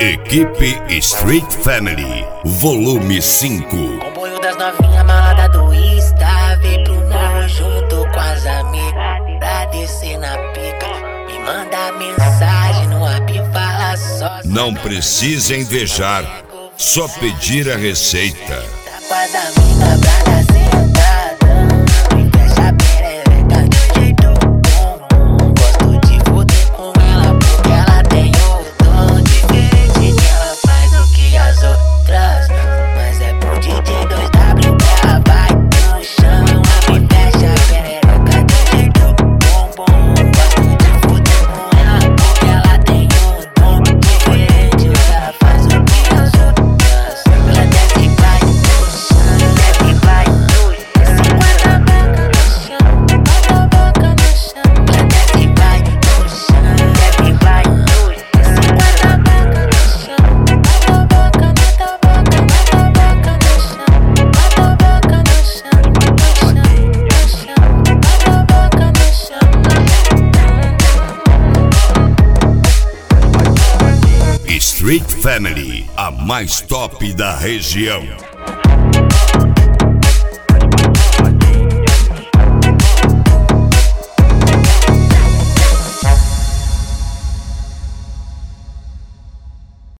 Equipe Street Family, volume 5. Comboio das novinhas malada do Insta, vem pro morro junto com as amigas, pra descer na pica. Me manda mensagem no app, fala só. Não precisa invejar, só pedir a receita. Tá com as amigas pra dar sentada, me fecha a perereca de jeito bom. Gosto de foder com ela porque ela tem o dom diferente, que ela faz o que as outras não. Mas é pro DJ 2W que ela vai no chão. Me fecha a perereca de jeito bom. Gosto de foder com ela porque ela tem o dom diferente, que ela faz o que as outras. Ela desce e vai no chão, desce e vai no chão. Bota a boca no chão, bota a boca no chão. Ela desce e vai no chão, desce e vai no chão. Bota a boca no chão, bota a boca, bota a boca, bota a boca no chão. Bota a boca no chão, no chão, bota a boca no chão. Street Family, a mais top da região.